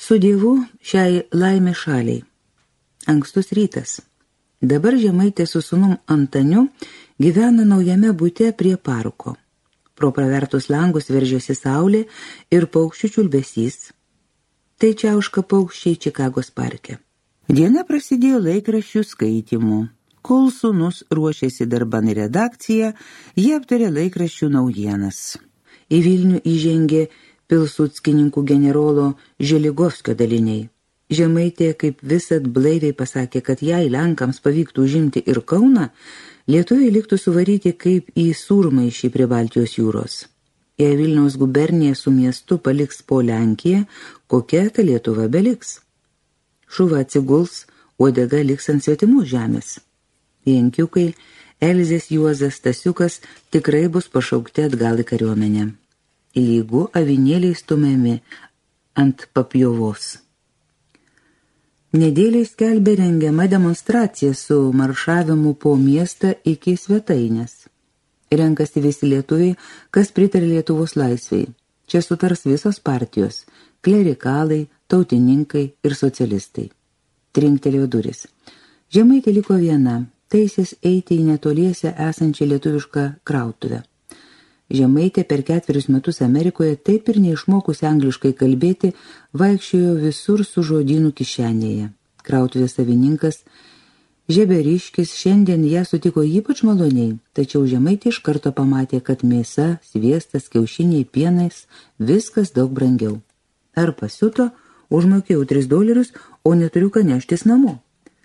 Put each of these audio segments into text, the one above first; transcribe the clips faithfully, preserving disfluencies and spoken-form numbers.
Su Dievu šiai laimė šaliai. Ankstus rytas. Dabar Žemaitė su sūnum Antaniu gyvena naujame bute prie parko. Pro pravertus langus veržiasi saulė ir paukščių čiulbesys. Tai čiauška paukščiai Čikagos parke. Diena prasidėjo laikraščių skaitymu. Kol sūnus ruošėsi darban į redakciją, jie aptarė laikraščių naujienas. Į Vilnių įžengė pilsudskininkų generolo Želigovskio daliniai. Žemaitė kaip visad blaiviai pasakė, kad jei Lenkams pavyktų užimti ir Kauną, lietuviai liktų suvaryti kaip į Sūrmaišį prie Baltijos jūros. Jei Vilniaus gubernija su miestu paliks po Lenkiją, kokia ta Lietuva beliks? Šuva atsiguls, uodega liks ant svetimos žemės. Jankiukai, Elzės Juozas Stasiukas tikrai bus pašaukti atgal į kariuomenę. Lygu avinėliai stumiami ant papjovos. Nedėliai skelbė rengiama demonstracija su maršavimu po miestą iki svetainės. Renkasi visi lietuviai, kas pritarė Lietuvos laisvei. Čia sutars visos partijos – klerikalai, tautininkai ir socialistai. Trinktelėjo duris. Žemaitė liko viena, taisės eiti į netoliese esančią lietuvišką krautuvę. Žemaitė per ketverius metus Amerikoje taip ir neišmokus angliškai kalbėti, vaikščiojo visur su žodynų kišenėje. Krautuvės savininkas Žeberiškis šiandien ją sutiko ypač maloniai, tačiau Žemaitė iš karto pamatė, kad mėsa, sviestas, kiaušiniai, pienais, viskas daug brangiau. Ar pasiuto, užmokėjau tris dolerius, o neturiu ką neštis namo.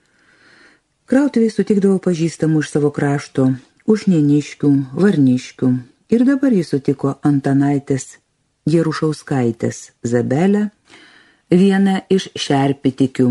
Krautuviai sutikdavo pažįstamų iš savo krašto, Ušnieniškių, Varniškių, ir dabar jis sutiko Antanaitės Jerušauskaitės Zabelę, vieną iš šerpitikių.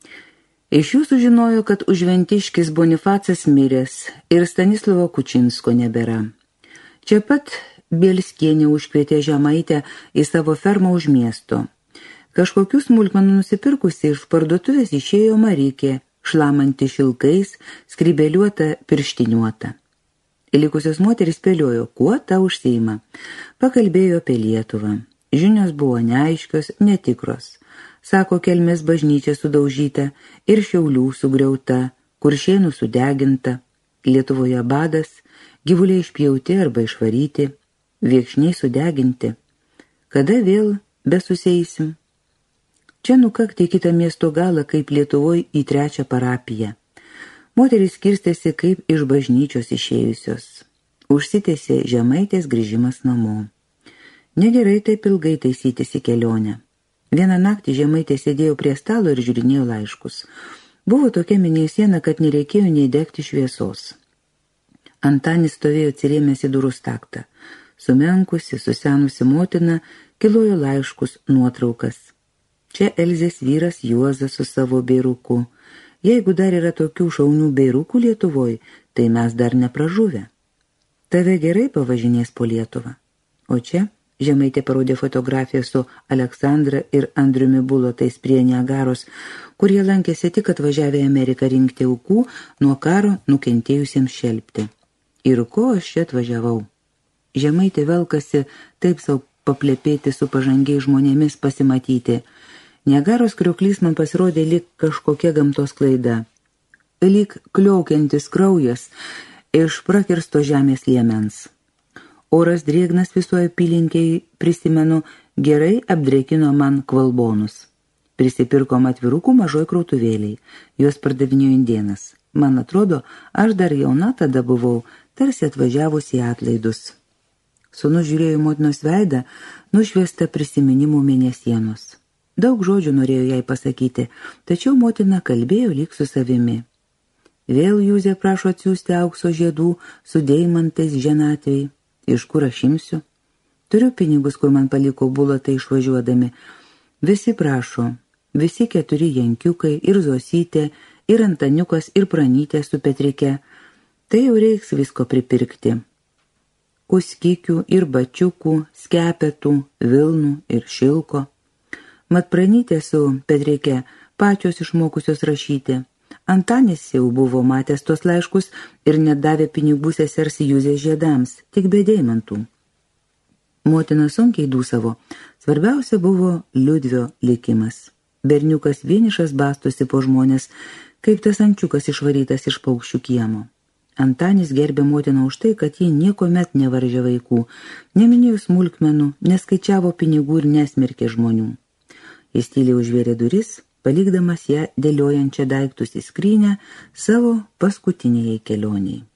Iš jų sužinojo, kad Užventiškis Bonifacas miręs ir Stanislovo Kučinsko nebėra. Čia pat Bielskienė užkvietė Žemaitę į savo fermą už miesto. Kažkokių smulkmenų nusipirkusi iš parduotuvės išėjo Marykė, šlamanti šilkais, skrybeliuota pirštiniuota. Likusios moterys spėliojo, kuo ta užsiima. Pakalbėjo apie Lietuvą. Žinios buvo neaiškios, netikros. Sako, Kelmės bažnyčia sudaužyta ir Šiaulių sugriauta, Kuršėnų sudeginta, Lietuvoje badas, gyvuliai išpjauti arba išvaryti, viekšniai sudeginti. Kada vėl besuseisim? Čia nukakti į kitą miesto galą, kaip Lietuvoje į trečią parapiją. Moterys skirstėsi kaip iš bažnyčios išėjusios. Užsitęsė Žemaitės grįžimas namo. Negerai taip ilgai taisytis į kelionę. Vieną naktį Žemaitė sėdėjo prie stalo ir žiūrinėjo laiškus. Buvo tokia mėnesiena, kad nereikėjo nei degti šviesos. Antanis stovėjo atsirėmęs į durų staktą. Sumenkusi, susenusi motina kilojo laiškus, nuotraukas. Čia Elzės vyras Juozas su savo beiruku. Jeigu dar yra tokių šaunių beirukų Lietuvoj, tai mes dar nepražuvę. Tave gerai pavažinės po Lietuvą. O čia Žemaitė parodė fotografiją su Aleksandra ir Andriumi Bulotais prie Niagaros, kurie lankėsi tik atvažiavę į Ameriką rinkti aukų nuo karo nukentėjusiems šelpti. Ir ko aš čia atvažiavau? Žemaitė velkasi taip savo paplepėti su pažangiai žmonėmis pasimatyti. Niagaros krioklys man pasirodė lyg kažkokia gamtos klaida. Lyg kliaukiantis kraujas iš prakirsto žemės liemens. Oras drėgnas visoje apylinkėje, prisimenu, gerai apdrėkino man kvalbonus. Prisipirkom atvirukų mažoj krautuvėliai, juos pardavinėjo indėnas. Man atrodo, aš dar jauna tada buvau, tarsi atvažiavus į atlaidus. Sūnus žiūrėjo motinos veidą, nušviesta prisiminimų mėnesienos. Daug žodžių norėjo jai pasakyti, tačiau motina kalbėjo lyg su savimi. Vėl Juzė prašo atsiųsti aukso žiedų su deimantais ženatvei. Iš kur aš imsiu? Turiu pinigus, kur man paliko Bulotai išvažiuodami. Visi prašo, visi keturi Jankiukai, ir Zosytė, ir Antaniukas, ir Pranytė su Petrike. Tai jau reiks visko pripirkti. Kuskikių ir bačiukų, skepetų, vilnų ir šilko. Mat Pranytė su Petrike pačios išmokusios rašyti. Antanis jau buvo matęs tos laiškus ir net davė pinigų sesers Juzės žiedams, tik be deimantų. Motina sunkiai dūsavo, svarbiausia buvo Liudvio likimas. Berniukas vienišas bastosi po žmonės, kaip tas ančiukas išvarytas iš paukščių kiemo. Antanis gerbė motiną už tai, kad ji niekomet nevaržė vaikų, neminėjo smulkmenų, neskaičiavo pinigų ir nesmerkė žmonių. Jis tyliai užvėrė duris, palikdamas ją dėliojančią daiktus į skrynę savo paskutiniai kelioniai.